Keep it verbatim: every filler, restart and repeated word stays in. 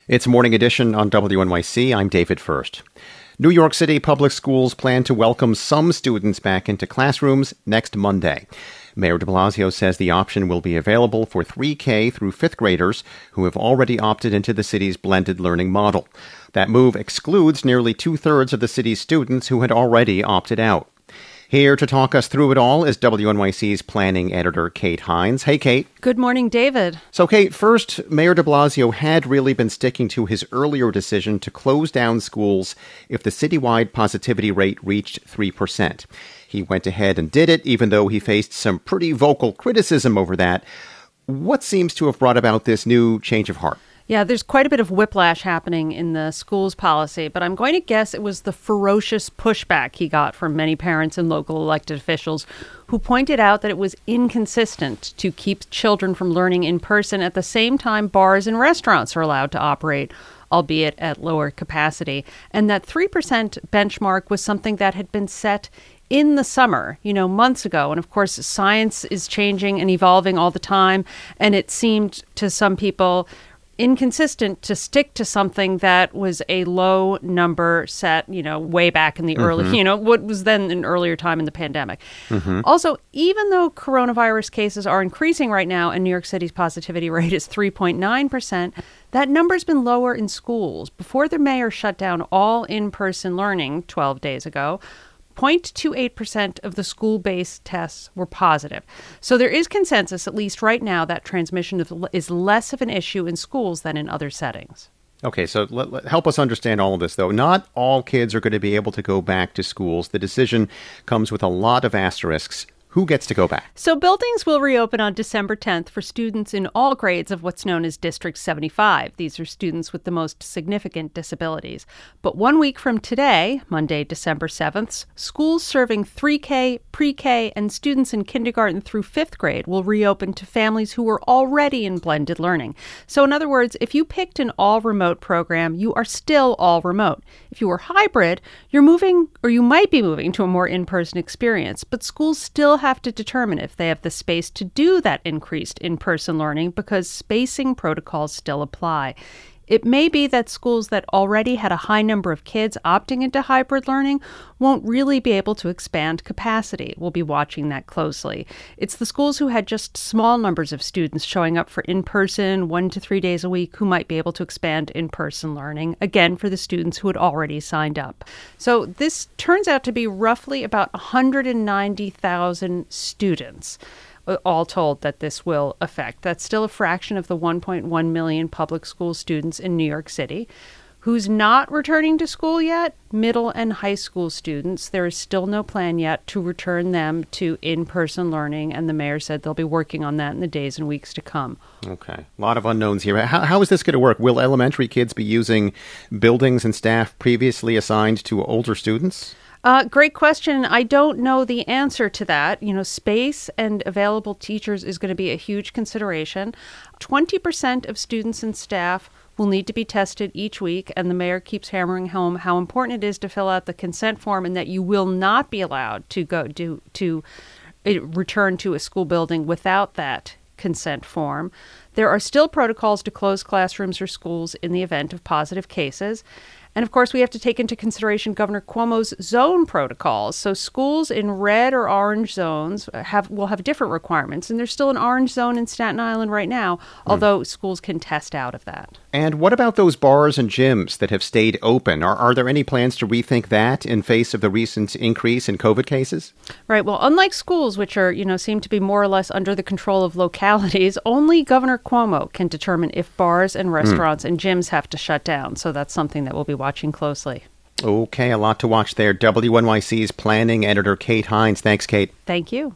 It's Morning Edition on W N Y C. I'm David First. New York City public schools plan to welcome some students back into classrooms next Monday. Mayor de Blasio says the option will be available for three K through fifth graders who have already opted into the city's blended learning model. That move excludes nearly two-thirds of the city's students who had already opted out. Here to talk us through it all is W N Y C's planning editor, Kate Hines. Hey, Kate. Good morning, David. So, Kate, first, Mayor de Blasio had really been sticking to his earlier decision to close down schools if the citywide positivity rate reached three percent. He went ahead and did it, even though he faced some pretty vocal criticism over that. What seems to have brought about this new change of heart? Yeah, there's quite a bit of whiplash happening in the schools policy, but I'm going to guess it was the ferocious pushback he got from many parents and local elected officials who pointed out that it was inconsistent to keep children from learning in person at the same time bars and restaurants are allowed to operate, albeit at lower capacity. And that three percent benchmark was something that had been set in the summer, you know, months ago. And of course, science is changing and evolving all the time. And it seemed to some people inconsistent to stick to something that was a low number set, you know, way back in the mm-hmm. early, you know, what was then an earlier time in the pandemic. Mm-hmm. Also, even though coronavirus cases are increasing right now and New York City's positivity rate is three point nine percent, that number's been lower in schools. Before the mayor shut down all in-person learning twelve days ago, zero point two eight percent of the school-based tests were positive. So there is consensus, at least right now, that transmission is less of an issue in schools than in other settings. Okay, so let, let, help us understand all of this, though. Not all kids are going to be able to go back to schools. The decision comes with a lot of asterisks. Who gets to go back? So buildings will reopen on December tenth for students in all grades of what's known as District seventy-five. These are students with the most significant disabilities. But one week from today, Monday, December seventh, schools serving three K, pre-K, and students in kindergarten through fifth grade will reopen to families who were already in blended learning. So in other words, if you picked an all-remote program, you are still all remote. If you were hybrid, you're moving, or you might be moving to a more in-person experience, but schools still have to determine if they have the space to do that increased in-person learning because spacing protocols still apply. It may be that schools that already had a high number of kids opting into hybrid learning won't really be able to expand capacity. We'll be watching that closely. It's the schools who had just small numbers of students showing up for in-person one to three days a week who might be able to expand in-person learning, again, for the students who had already signed up. So this turns out to be roughly about one hundred ninety thousand students, all told, that this will affect. That's still a fraction of the one point one million public school students in New York City. Who's not returning to school yet? Middle and high school students. There is still no plan yet to return them to in-person learning, and the mayor said they'll be working on that in the days and weeks to come. Okay. A lot of unknowns here. How, how is this going to work? Will elementary kids be using buildings and staff previously assigned to older students? Uh, great question. I don't know the answer to that. You know, space and available teachers is going to be a huge consideration. twenty percent of students and staff will need to be tested each week, and the mayor keeps hammering home how important it is to fill out the consent form and that you will not be allowed to go do, to uh, return to a school building without that consent form. There are still protocols to close classrooms or schools in the event of positive cases. And of course, we have to take into consideration Governor Cuomo's zone protocols. So schools in red or orange zones have will have different requirements. And there's still an orange zone in Staten Island right now, although mm. schools can test out of that. And what about those bars and gyms that have stayed open? Are, are there any plans to rethink that in face of the recent increase in COVID cases? Right. Well, unlike schools, which are, you know, seem to be more or less under the control of localities, only Governor Cuomo can determine if bars and restaurants mm. and gyms have to shut down. So that's something that we'll be watching closely. Okay, a lot to watch there. W N Y C's planning editor Kate Hines. Thanks, Kate. Thank you.